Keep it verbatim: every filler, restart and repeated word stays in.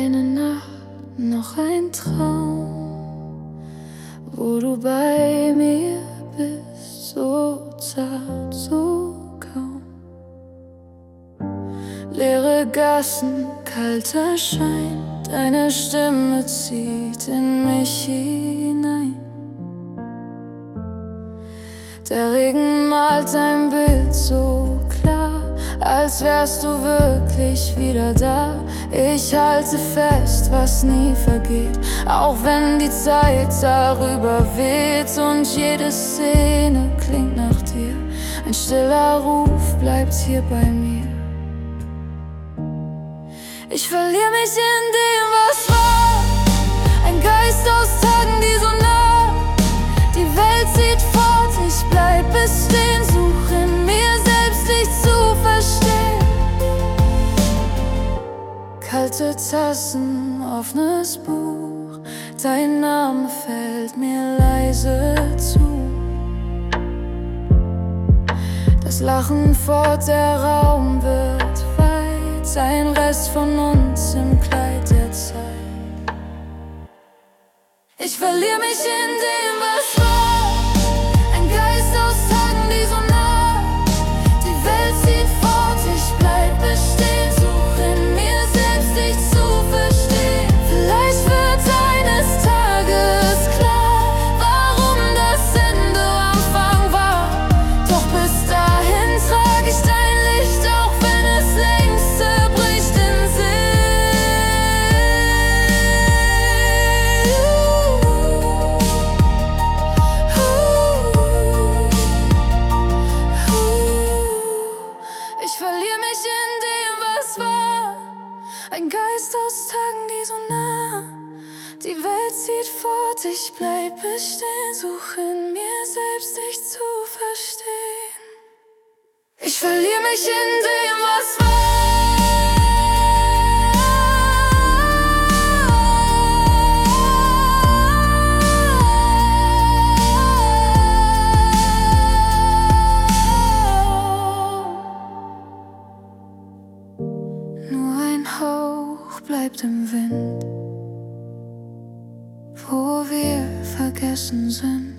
eine Nacht, noch ein Traum, wo du bei mir bist, so zart, so kaum. Leere Gassen, kalter Schein, deine Stimme zieht in mich hinein. Der Regen malt dein Bild so klar, als wärst du wirklich wieder da. Ich halte fest, was nie vergeht, auch wenn die Zeit darüber weht. Und jede Szene klingt nach dir, ein stiller Ruf bleibt hier bei mir. Ich verliere mich in dem, was war, ein Geist aus Tagen, die so nah. Die Welt zieht fort, ich bleib bestehen, such in mir selbst, dich zu verstehen. Kalte Tassen, offenes Buch, dein Name fällt mir leise zu. Das Lachen fort, der Raum wird weit, ein Rest von uns im Kleid der Zeit. Ich verliere mich in dem, was war, ein Geist aus Tagen, die so nah. Die Welt zieht fort, ich bleib bestehen, such in mir selbst, dich zu verstehen. Vielleicht wird eines Tages klar, warum das Ende Anfang war. Doch bis dahin trag ich dein Licht, auch wenn es längst zerbricht in See. Ich verliere mich in dem, was war, ein Geist aus Tagen, die so nah. Die Welt zieht fort, ich bleib bestehen, such in mir selbst, dich zu verstehen. Ich verliere mich in dem, was war. Nur ein Hauch bleibt im Wind, wo wir vergessen sind.